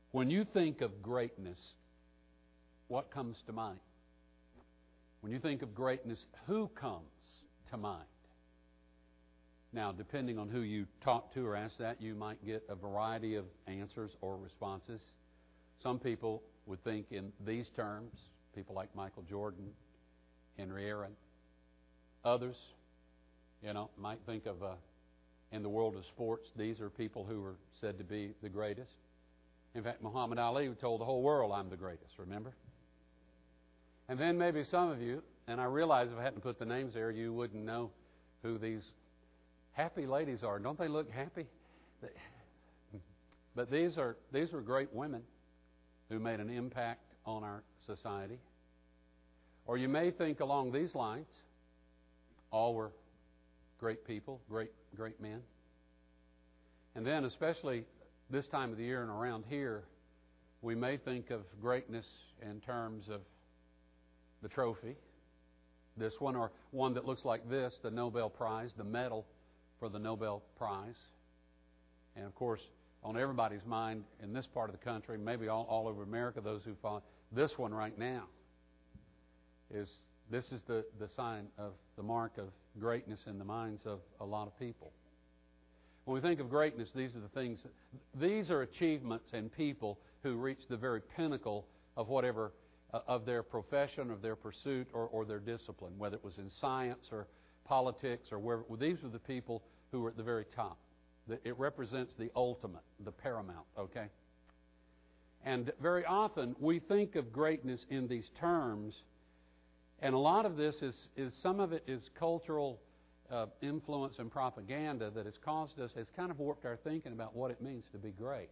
When you think of greatness, what comes to mind? When you think of greatness, who comes to mind? Now, depending on who you talk to or ask that, you might get a variety of answers or responses. Some people would think in these terms, people like Michael Jordan, Henry Aaron. Others, might think of, in the world of sports, these are people who are said to be the greatest. In fact, Muhammad Ali told the whole world, I'm the greatest, remember? And then maybe some of you, and I realize if I hadn't put the names there, you wouldn't know who these happy ladies are. Don't they look happy? But these are great women who made an impact on our society. Or you may think along these lines, all were great people, great men. And then especially this time of the year and around here, we may think of greatness in terms of the trophy, this one, or one that looks like this, the Nobel Prize, the medal for the Nobel Prize. And of course, on everybody's mind in this part of the country, maybe all over America, those who follow, this one right now is the sign of the mark of greatness in the minds of a lot of people. When we think of greatness, these are the things, these are achievements in people who reach the very pinnacle of whatever, of their profession, of their pursuit, or their discipline, whether it was in science or politics or wherever. Well, these are the people who are at the very top. It represents the ultimate, the paramount, okay? And very often we think of greatness in these terms, and a lot of this is some of it is cultural influence and propaganda that has caused us, has kind of warped our thinking about what it means to be great.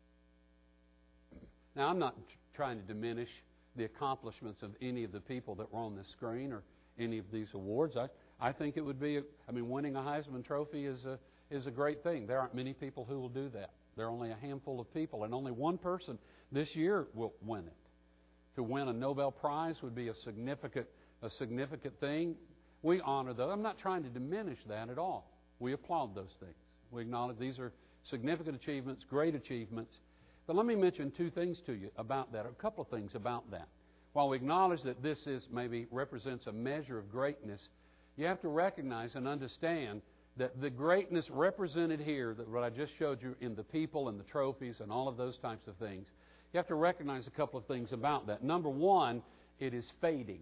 Now, I'm not trying to diminish the accomplishments of any of the people that were on this screen or any of these awards. I think it would be, winning a Heisman Trophy is a great thing. There aren't many people who will do that. There are only a handful of people, and only one person this year will win it. To win a Nobel Prize would be a significant thing. We honor those. I'm not trying to diminish that at all. We applaud those things. We acknowledge these are significant achievements, great achievements. But let me mention two things to you about that, a couple of things about that. While we acknowledge that this maybe represents a measure of greatness, you have to recognize and understand that the greatness represented here, that what I just showed you in the people and the trophies and all of those types of things, you have to recognize a couple of things about that. Number one, it is fading.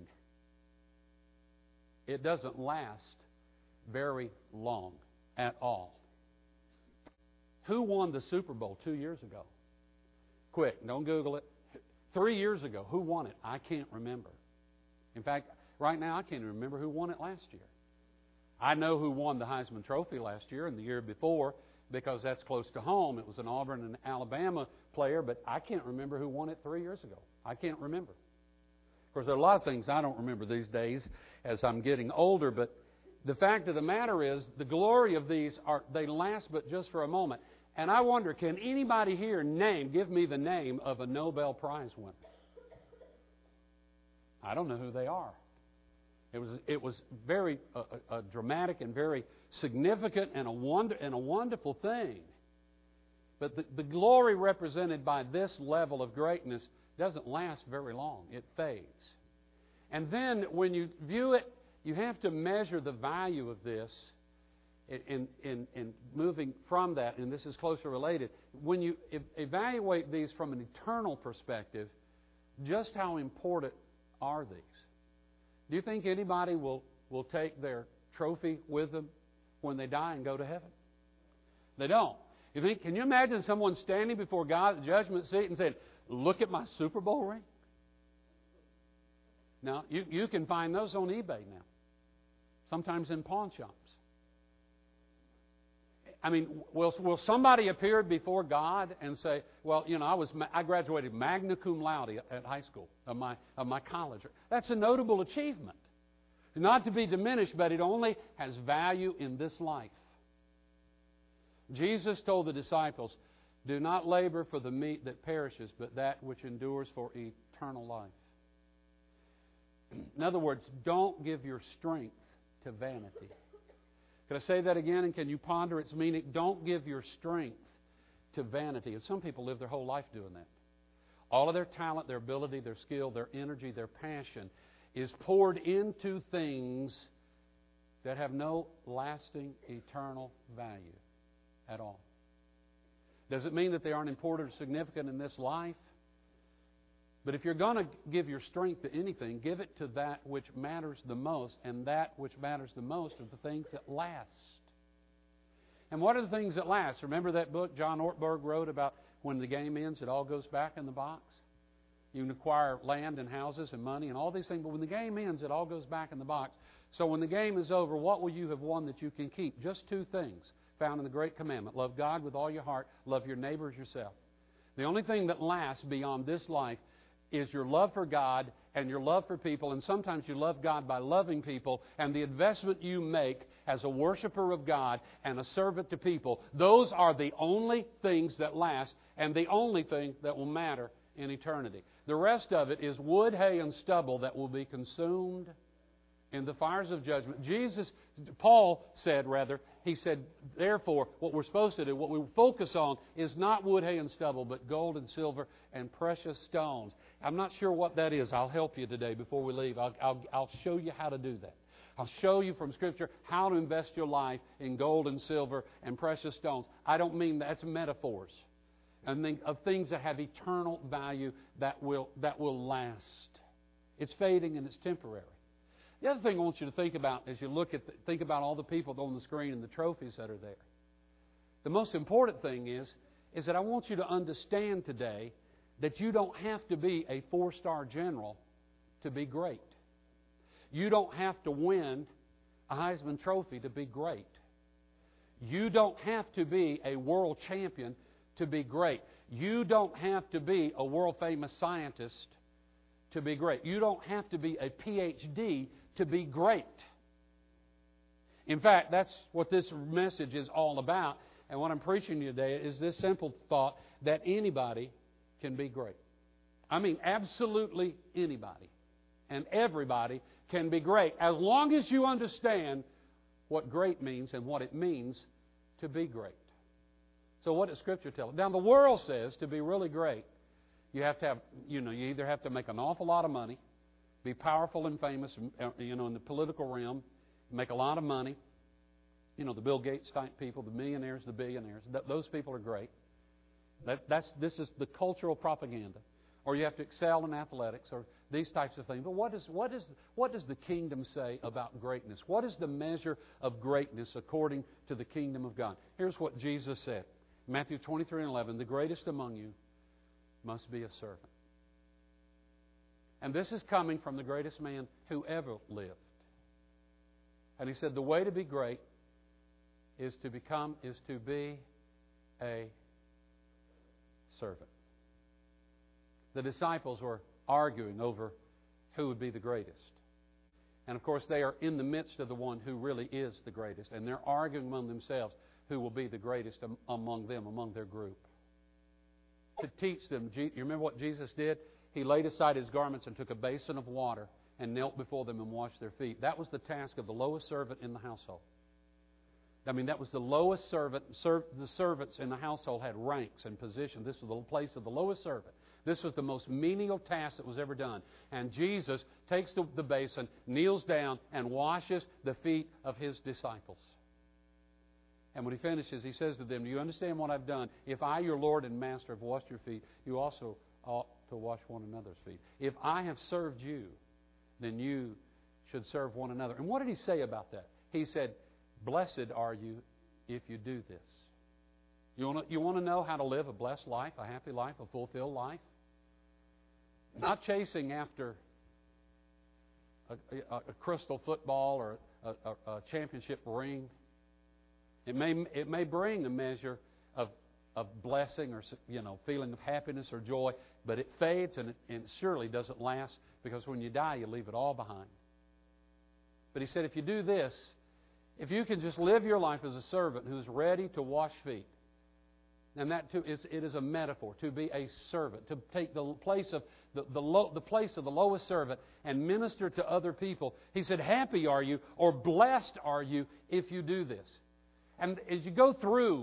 It doesn't last very long at all. Who won the Super Bowl 2 years ago? Quick, don't Google it. 3 years ago, who won it? I can't remember. In fact, right now I can't even remember who won it last year. I know who won the Heisman Trophy last year and the year before because that's close to home. It was an Auburn and Alabama player, but I can't remember who won it 3 years ago. I can't remember. Of course, there are a lot of things I don't remember these days as I'm getting older, but the fact of the matter is the glory of these they last but just for a moment. And I wonder, can anybody here give me the name of a Nobel Prize winner? I don't know who they are. It was very dramatic and very significant and a wonderful thing. But the glory represented by this level of greatness doesn't last very long. It fades. And then when you view it, you have to measure the value of this in moving from that, and this is closely related. When you evaluate these from an eternal perspective, just how important are these? Do you think anybody will take their trophy with them when they die and go to heaven? They don't. Can you imagine someone standing before God at the judgment seat and saying, "Look at my Super Bowl ring"? Now, you can find those on eBay now. Sometimes in pawn shops. Will somebody appear before God and say, "Well, I graduated magna cum laude at high school of my college"? That's a notable achievement. Not to be diminished, but it only has value in this life. Jesus told the disciples, "Do not labor for the meat that perishes, but that which endures for eternal life." In other words, don't give your strength to vanity. Can I say that again, and can you ponder its meaning? Don't give your strength to vanity. And some people live their whole life doing that. All of their talent, their ability, their skill, their energy, their passion is poured into things that have no lasting, eternal value at all. Does it mean that they aren't important or significant in this life? But if you're going to give your strength to anything, give it to that which matters the most, and that which matters the most are the things that last. And what are the things that last? Remember that book John Ortberg wrote about when the game ends, it all goes back in the box? You can acquire land and houses and money and all these things, but when the game ends, it all goes back in the box. So when the game is over, what will you have won that you can keep? Just two things found in the Great Commandment. Love God with all your heart. Love your neighbor as yourself. The only thing that lasts beyond this life is your love for God and your love for people. And sometimes you love God by loving people. And the investment you make as a worshiper of God and a servant to people, those are the only things that last and the only thing that will matter in eternity. The rest of it is wood, hay, and stubble that will be consumed in the fires of judgment. Paul said, he said, therefore, what we're supposed to do, what we focus on is not wood, hay, and stubble, but gold and silver and precious stones. I'm not sure what that is. I'll help you today before we leave. I'll show you how to do that. I'll show you from Scripture how to invest your life in gold and silver and precious stones. I don't mean that's metaphors. And think of things that have eternal value that will last. It's fading and it's temporary. The other thing I want you to think about as you think about all the people on the screen and the trophies that are there. The most important thing is that I want you to understand today that you don't have to be a 4-star general to be great. You don't have to win a Heisman Trophy to be great. You don't have to be a world champion to be great. You don't have to be a world-famous scientist to be great. You don't have to be a PhD to be great. In fact, that's what this message is all about. And what I'm preaching to you today is this simple thought that anybody can be great. I mean, absolutely anybody and everybody can be great as long as you understand what great means and what it means to be great. So what does Scripture tell us? Now, the world says to be really great, you have to have, you either have to make an awful lot of money, be powerful and famous, in the political realm, make a lot of money. The Bill Gates type people, the millionaires, the billionaires. Those people are great. This is the cultural propaganda. Or you have to excel in athletics or these types of things. But what does the kingdom say about greatness? What is the measure of greatness according to the kingdom of God? Here's what Jesus said. Matthew 23:11, the greatest among you must be a servant. And this is coming from the greatest man who ever lived. And he said the way to be great is to be a servant. The disciples were arguing over who would be the greatest. And of course they are in the midst of the one who really is the greatest. And they're arguing among themselves who will be the greatest among them, among their group. To teach them, you remember what Jesus did? He laid aside His garments and took a basin of water and knelt before them and washed their feet. That was the task of the lowest servant in the household. I mean, that was the lowest servant. The servants in the household had ranks and positions. This was the place of the lowest servant. This was the most menial task that was ever done. And Jesus takes the basin, kneels down, and washes the feet of His disciples. And when He finishes, He says to them, do you understand what I've done? If I, your Lord and Master, have washed your feet, you also ought to wash one another's feet. If I have served you, then you should serve one another. And what did He say about that? He said, blessed are you if you do this. You want to know how to live a blessed life, a happy life, a fulfilled life? Not chasing after a crystal football or a championship ring. It may bring a measure of blessing or feeling of happiness or joy, but it fades and it surely doesn't last, because when you die, you leave it all behind. But He said, if you do this, if you can just live your life as a servant who's ready to wash feet, and that too it is a metaphor, to be a servant, to take the place of the place of the lowest servant and minister to other people. He said, happy are you or blessed are you if you do this. And as you go through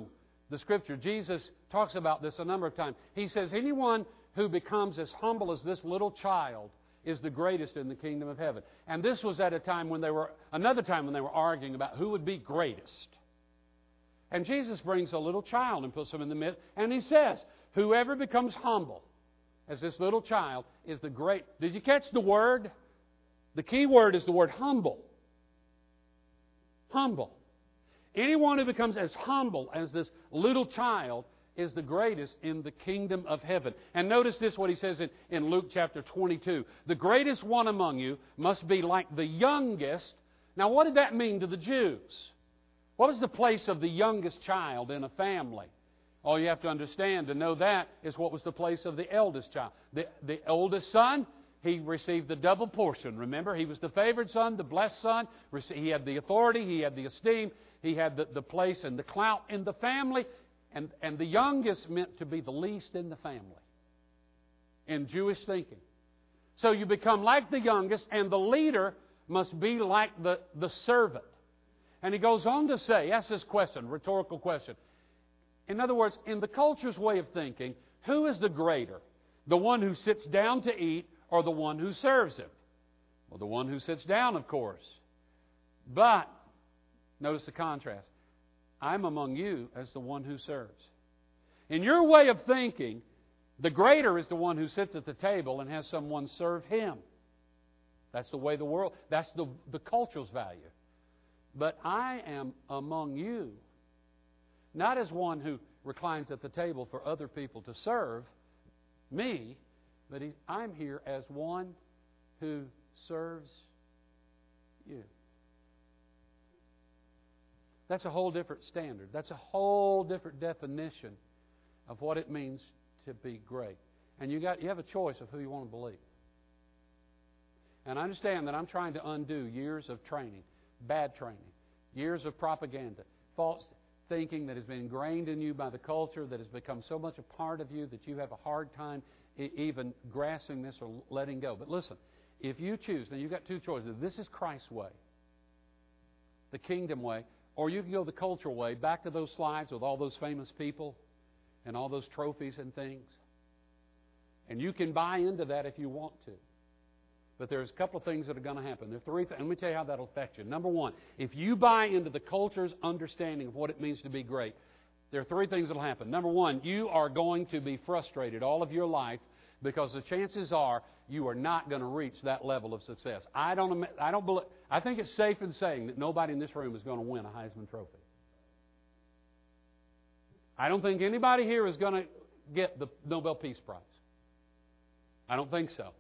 the Scripture, Jesus talks about this a number of times. He says, anyone who becomes as humble as this little child is the greatest in the kingdom of heaven. And this was at another time when they were arguing about who would be greatest. And Jesus brings a little child and puts him in the midst, and He says, whoever becomes humble as this little child is the great. Did you catch the word? The key word is the word humble. Humble. Anyone who becomes as humble as this little child is the greatest in the kingdom of heaven. And notice this, what He says in Luke chapter 22. The greatest one among you must be like the youngest. Now, what did that mean to the Jews? What was the place of the youngest child in a family? All you have to understand to know that is what was the place of the eldest child. The oldest son, he received the double portion. Remember, he was the favored son, the blessed son. He had the authority, he had the esteem, he had the place and the clout in the family. And the youngest meant to be the least in the family in Jewish thinking. So you become like the youngest, and the leader must be like the servant. And he goes on to say, ask this question, rhetorical question. In other words, in the culture's way of thinking, who is the greater? The one who sits down to eat or the one who serves him? Well, the one who sits down, of course. But, notice the contrast. I'm among you as the one who serves. In your way of thinking, the greater is the one who sits at the table and has someone serve him. That's the way the world, that's the culture's value. But I am among you, not as one who reclines at the table for other people to serve me, but I'm here as one who serves you. That's a whole different standard. That's a whole different definition of what it means to be great. And you have a choice of who you want to believe. And I understand that I'm trying to undo years of training, bad training, years of propaganda, false thinking that has been ingrained in you by the culture, that has become so much a part of you that you have a hard time even grasping this or letting go. But listen, if you choose, now you've got two choices. This is Christ's way, the kingdom way, or you can go the cultural way, back to those slides with all those famous people and all those trophies and things. And you can buy into that if you want to. But there's a couple of things that are going to happen. There are three things. Let me tell you how that will affect you. Number one, if you buy into the culture's understanding of what it means to be great, there are three things that will happen. Number one, you are going to be frustrated all of your life because the chances are you are not going to reach that level of success. I think it's safe in saying that nobody in this room is going to win a Heisman Trophy. I don't think anybody here is going to get the Nobel Peace Prize. I don't think so.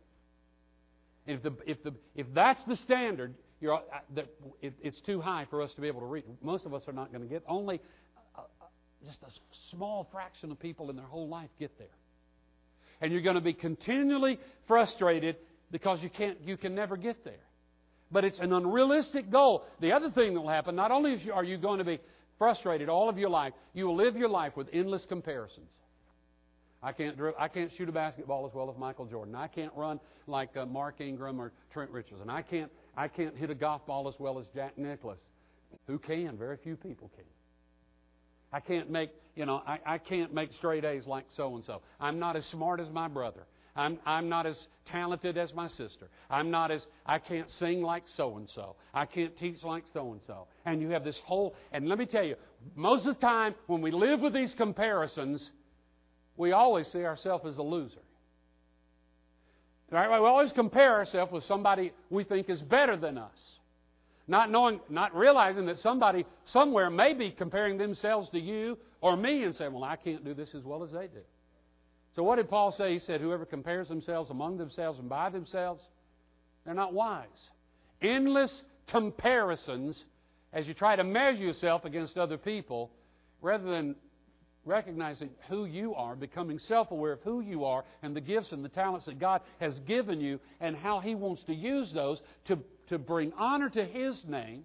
If that's the standard, it's too high for us to be able to reach. Most of us are not going to get. Only just a small fraction of people in their whole life get there. And you're going to be continually frustrated because you can never get there. But it's an unrealistic goal. The other thing that will happen, not only are you going to be frustrated all of your life, you will live your life with endless comparisons. I can't shoot a basketball as well as Michael Jordan. I can't run like Mark Ingram or Trent Richardson. I can't hit a golf ball as well as Jack Nicklaus. Who can? Very few people can. I can't make straight A's like so and so. I'm not as smart as my brother. I'm not as talented as my sister. I can't sing like so and so. I can't teach like so and so. And you have this whole, and let me tell you, most of the time when we live with these comparisons, we always see ourselves as a loser. Right? We always compare ourselves with somebody we think is better than us. Not realizing that somebody somewhere may be comparing themselves to you or me and saying, well, I can't do this as well as they do. So what did Paul say? He said, whoever compares themselves among themselves and by themselves, they're not wise. Endless comparisons as you try to measure yourself against other people rather than recognizing who you are, becoming self-aware of who you are and the gifts and the talents that God has given you and how He wants to use those to bring honor to His name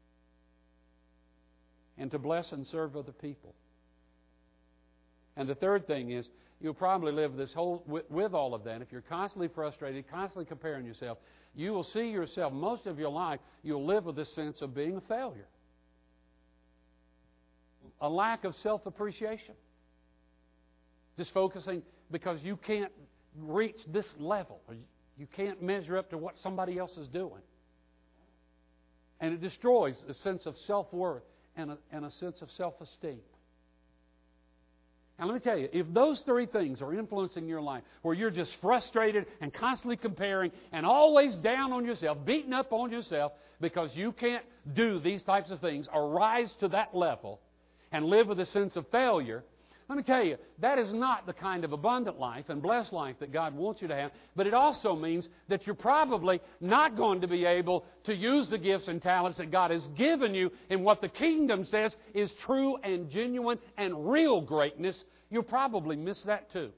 and to bless and serve other people. And the third thing is, you'll probably live with all of that. If you're constantly frustrated, constantly comparing yourself, you will see yourself, most of your life, you'll live with this sense of being a failure. a lack of self-appreciation. Just focusing because you can't reach this level. Or you can't measure up to what somebody else is doing. And it destroys a sense of self-worth and a sense of self-esteem. And let me tell you, if those three things are influencing your life, where you're just frustrated and constantly comparing and always down on yourself, beating up on yourself because you can't do these types of things or rise to that level and live with a sense of failure, let me tell you, that is not the kind of abundant life and blessed life that God wants you to have. But it also means that you're probably not going to be able to use the gifts and talents that God has given you in what the kingdom says is true and genuine and real greatness. You'll probably miss that too.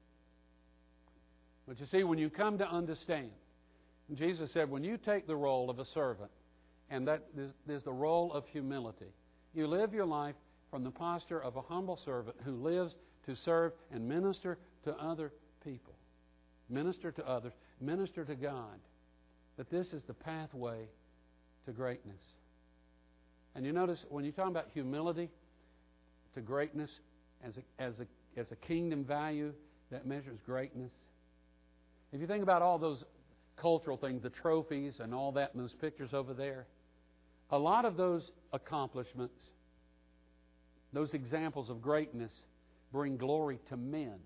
But you see, when you come to understand, Jesus said, when you take the role of a servant, and that there's the role of humility, you live your life from the posture of a humble servant who lives to serve and minister to other people. Minister to others. Minister to God. That this is the pathway to greatness. And you notice, when you're talking about humility to greatness as a kingdom value that measures greatness, if you think about all those cultural things, the trophies and all that, and those pictures over there, a lot of those accomplishments, those examples of greatness, bring glory to men.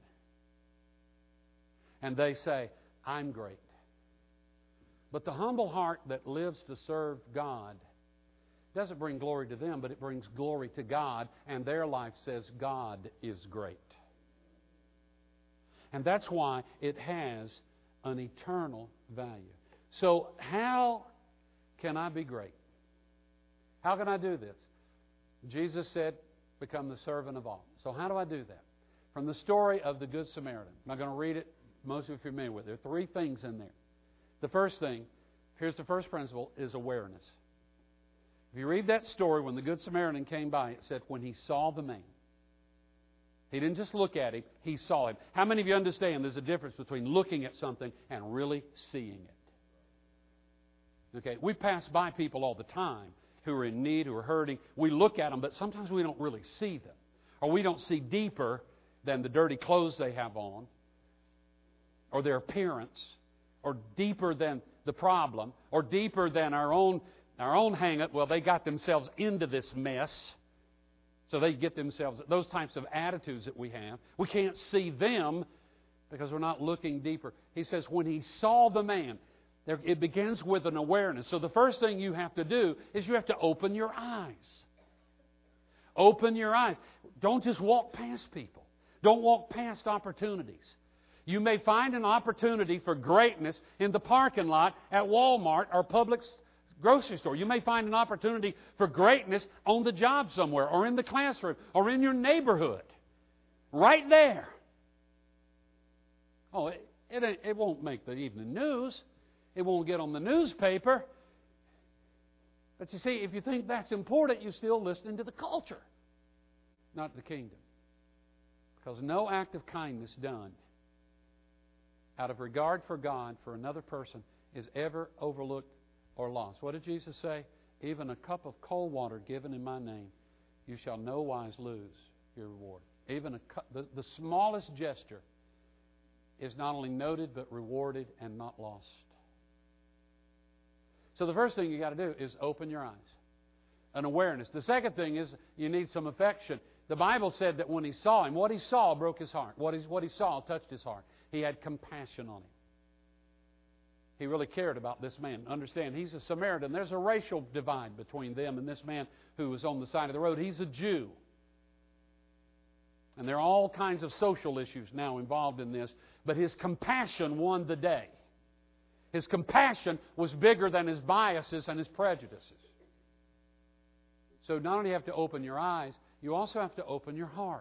And they say, I'm great. But the humble heart that lives to serve God doesn't bring glory to them, but it brings glory to God, and their life says God is great. And that's why it has an eternal value. So how can I be great? How can I do this? Jesus said, become the servant of all. So how do I do that? From the story of the Good Samaritan. I'm not going to read it. Most of you are familiar with it. There are three things in there. The first thing, here's the first principle, is awareness. If you read that story, when the Good Samaritan came by, it said when he saw the man. He didn't just look at him, he saw him. How many of you understand there's a difference between looking at something and really seeing it? Okay, we pass by people all the time who are in need, who are hurting. We look at them, but sometimes we don't really see them. Or we don't see deeper than the dirty clothes they have on, or their appearance, or deeper than the problem, or deeper than our own hang-up. Well, they got themselves into this mess, so they get themselves, those types of attitudes that we have. We can't see them because we're not looking deeper. He says, when he saw the man, it begins with an awareness. So the first thing you have to do is you have to open your eyes. Open your eyes. Don't just walk past people. Don't walk past opportunities. You may find an opportunity for greatness in the parking lot at Walmart or Publix grocery store. You may find an opportunity for greatness on the job somewhere, or in the classroom, or in your neighborhood. Right there. Oh, it won't make the evening news. It won't get on the newspaper. But you see, if you think that's important, you're still listening to the culture, not the kingdom. Because no act of kindness done out of regard for God, for another person, is ever overlooked or lost. What did Jesus say? Even a cup of cold water given in my name, you shall no wise lose your reward. Even the smallest gesture is not only noted, but rewarded and not lost. So the first thing you got to do is open your eyes. An awareness. The second thing is you need some affection. The Bible said that when he saw him, what he saw broke his heart. What he saw touched his heart. He had compassion on him. He really cared about this man. Understand, he's a Samaritan. There's a racial divide between them and this man who was on the side of the road. He's a Jew. And there are all kinds of social issues now involved in this. But his compassion won the day. His compassion was bigger than his biases and his prejudices. So not only do you have to open your eyes, you also have to open your heart.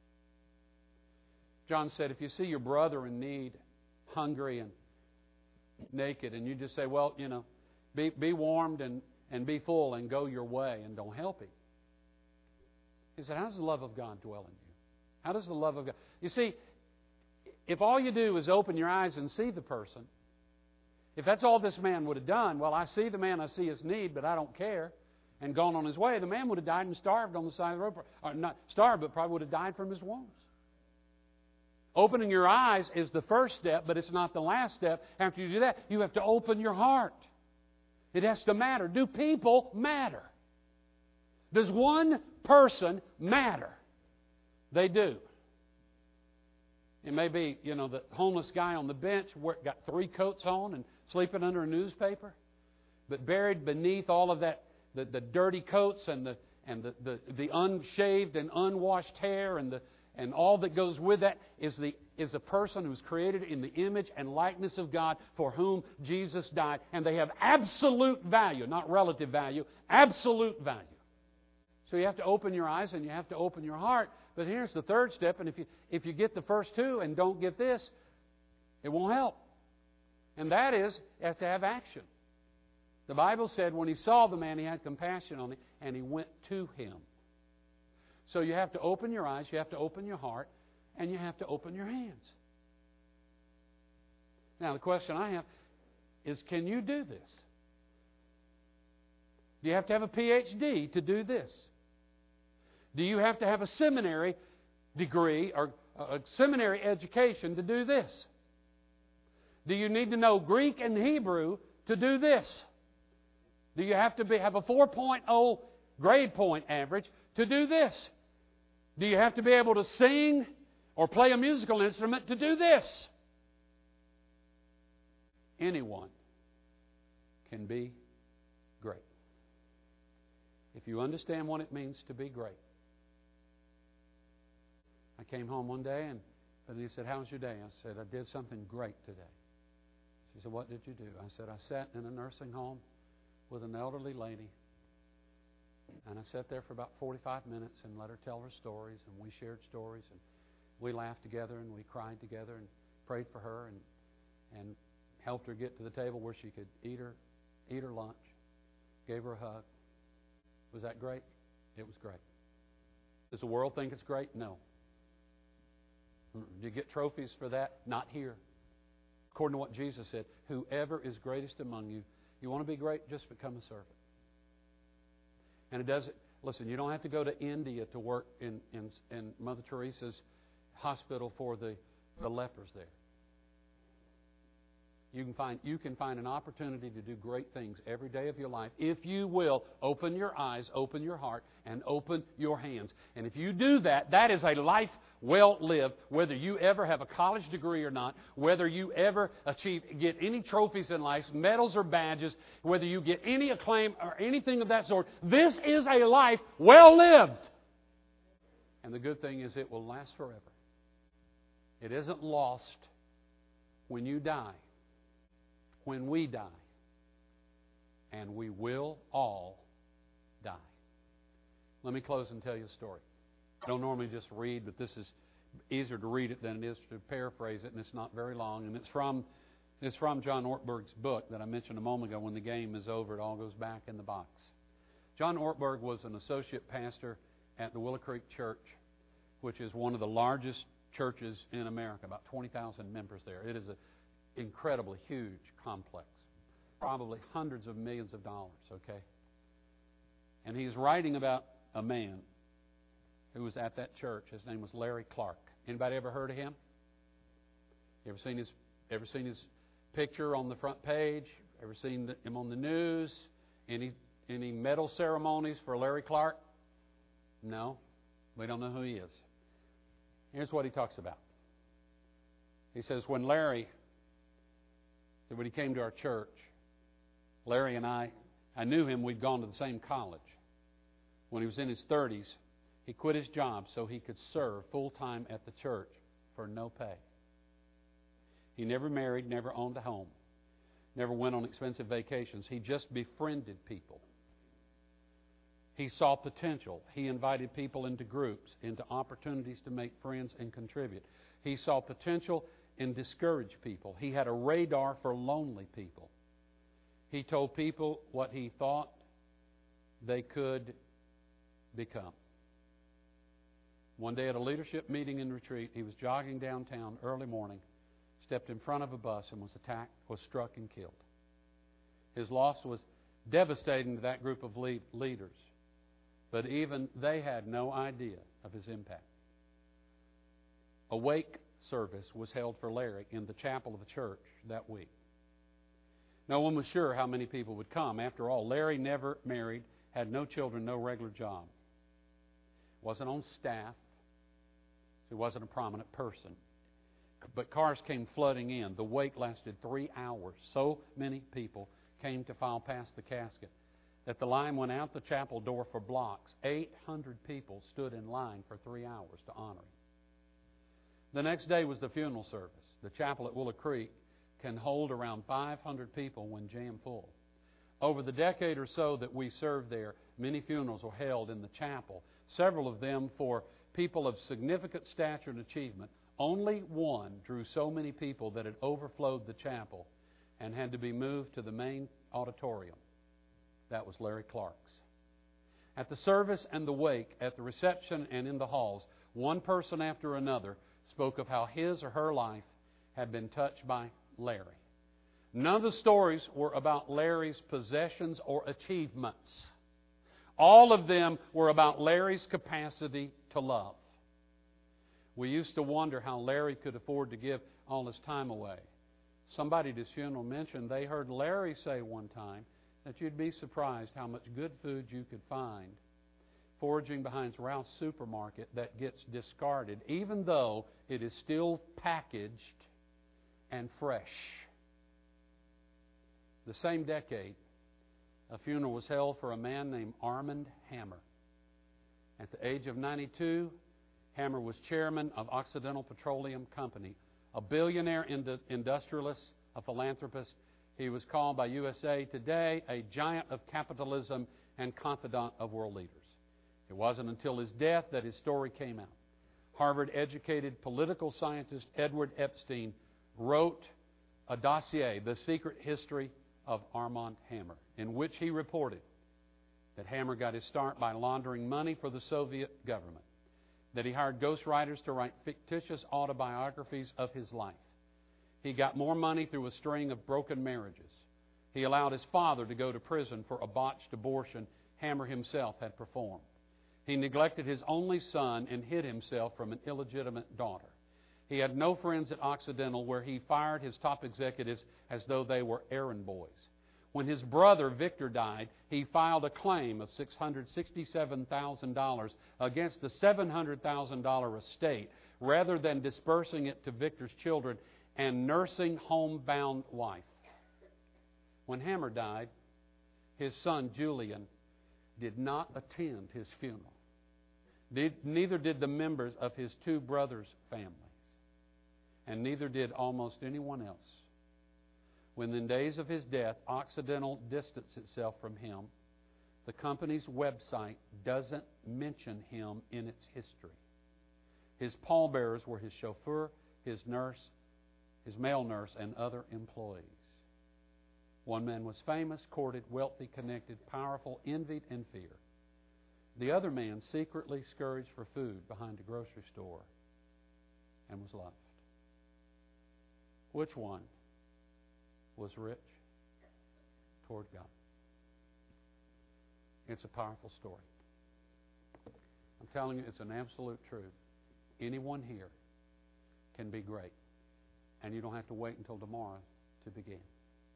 John said, if you see your brother in need, hungry and naked, and you just say, well, you know, be warmed and be full and go your way and don't help him. He said, how does the love of God dwell in you? How does the love of God... You see, if all you do is open your eyes and see the person, if that's all this man would have done, well, I see the man, I see his need, but I don't care, and gone on his way, the man would have died and starved on the side of the road. Or not starved, but probably would have died from his wounds. Opening your eyes is the first step, but it's not the last step. After you do that, you have to open your heart. It has to matter. Do people matter? Does one person matter? They do. It may be, the homeless guy on the bench got 3 coats on and sleeping under a newspaper. But buried beneath all of that, the dirty coats and the unshaved and unwashed hair and all that goes with that is a person who's created in the image and likeness of God, for whom Jesus died. And they have absolute value, not relative value, absolute value. So you have to open your eyes and you have to open your heart. But here's the third step, and if you get the first two and don't get this, it won't help. And that is, you have to have action. The Bible said when He saw the man, He had compassion on him, and He went to him. So you have to open your eyes, you have to open your heart, and you have to open your hands. Now, the question I have is, can you do this? Do you have to have a PhD to do this? Do you have to have a seminary degree or a seminary education to do this? Do you need to know Greek and Hebrew to do this? Do you have to have a 4.0 grade point average to do this? Do you have to be able to sing or play a musical instrument to do this? Anyone can be great. If you understand what it means to be great. I came home one day and he said, "How was your day?" I said, "I did something great today." She said, "What did you do?" I said, "I sat in a nursing home with an elderly lady, and I sat there for about 45 minutes and let her tell her stories, and we shared stories, and we laughed together, and we cried together, and prayed for her, and helped her get to the table where she could eat her lunch, gave her a hug." Was that great? It was great. Does the world think it's great? No. Do you get trophies for that? Not here. According to what Jesus said, whoever is greatest among you, you want to be great, just become a servant. And it doesn't, listen, you don't have to go to India to work in Mother Teresa's hospital for the lepers there. You can find an opportunity to do great things every day of your life if you will open your eyes, open your heart, and open your hands. And if you do that, that is a life well lived, whether you ever have a college degree or not, whether you ever get any trophies in life, medals or badges, whether you get any acclaim or anything of that sort. This is a life well lived. And the good thing is it will last forever. It isn't lost when you die. When we die, and we will all die. Let me close and tell you a story. I don't normally just read, but this is easier to read it than it is to paraphrase it, and it's not very long. And it's from John Ortberg's book that I mentioned a moment ago. When the game is over, it all goes back in the box. John Ortberg was an associate pastor at the Willow Creek Church, which is one of the largest churches in America, about 20,000 members there. It is an incredibly huge complex, probably hundreds of millions of dollars, okay? And he's writing about a man who was at that church. His name was Larry Clark. Anybody ever heard of him? You ever seen his picture on the front page? Ever seen him on the news? Any medal ceremonies for Larry Clark? No, we don't know who he is. Here's what he talks about. He says, when he came to our church, Larry and I knew him. We'd gone to the same college. When he was in his 30s, he quit his job so he could serve full-time at the church for no pay. He never married, never owned a home, never went on expensive vacations. He just befriended people. He saw potential. He invited people into groups, into opportunities to make friends and contribute. He saw potential and discourage people. He had a radar for lonely people. He told people what he thought they could become. One day at a leadership meeting in retreat, he was jogging downtown early morning, stepped in front of a bus and was attacked, was struck and killed. His loss was devastating to that group of leaders. But even they had no idea of his impact. A wake service was held for Larry in the chapel of the church that week. No one was sure how many people would come. After all, Larry never married, had no children, no regular job. Wasn't on staff. He wasn't a prominent person. But cars came flooding in. The wake lasted 3 hours. So many people came to file past the casket that the line went out the chapel door for blocks. 800 people stood in line for 3 hours to honor him. The next day was the funeral service. The chapel at Willow Creek can hold around 500 people when jam full. Over the decade or so that we served there, many funerals were held in the chapel, several of them for people of significant stature and achievement. Only one drew so many people that it overflowed the chapel and had to be moved to the main auditorium. That was Larry Clark's. At the service and the wake, at the reception and in the halls, one person after another spoke of how his or her life had been touched by Larry. None of the stories were about Larry's possessions or achievements. All of them were about Larry's capacity to love. We used to wonder how Larry could afford to give all his time away. Somebody at his funeral mentioned they heard Larry say one time that you'd be surprised how much good food you could find foraging behind Ralph's supermarket that gets discarded, even though it is still packaged and fresh. The same decade, a funeral was held for a man named Armand Hammer. At the age of 92, Hammer was chairman of Occidental Petroleum Company, a billionaire industrialist, a philanthropist. He was called by USA Today a giant of capitalism and confidant of world leaders. It wasn't until his death that his story came out. Harvard-educated political scientist Edward Epstein wrote a dossier, The Secret History of Armand Hammer, in which he reported that Hammer got his start by laundering money for the Soviet government, that he hired ghostwriters to write fictitious autobiographies of his life. He got more money through a string of broken marriages. He allowed his father to go to prison for a botched abortion Hammer himself had performed. He neglected his only son and hid himself from an illegitimate daughter. He had no friends at Occidental, where he fired his top executives as though they were errand boys. When his brother Victor died, he filed a claim of $667,000 against the $700,000 estate rather than dispersing it to Victor's children and nursing homebound wife. When Hammer died, his son Julian did not attend his funeral. Neither did the members of his two brothers' families. And neither did almost anyone else. When in days of his death, Occidental distanced itself from him, the company's website doesn't mention him in its history. His pallbearers were his chauffeur, his nurse, his male nurse, and other employees. One man was famous, courted, wealthy, connected, powerful, envied, and feared. The other man secretly scurried for food behind a grocery store and was loved. Which one was rich toward God? It's a powerful story. I'm telling you, it's an absolute truth. Anyone here can be great, and you don't have to wait until tomorrow to begin.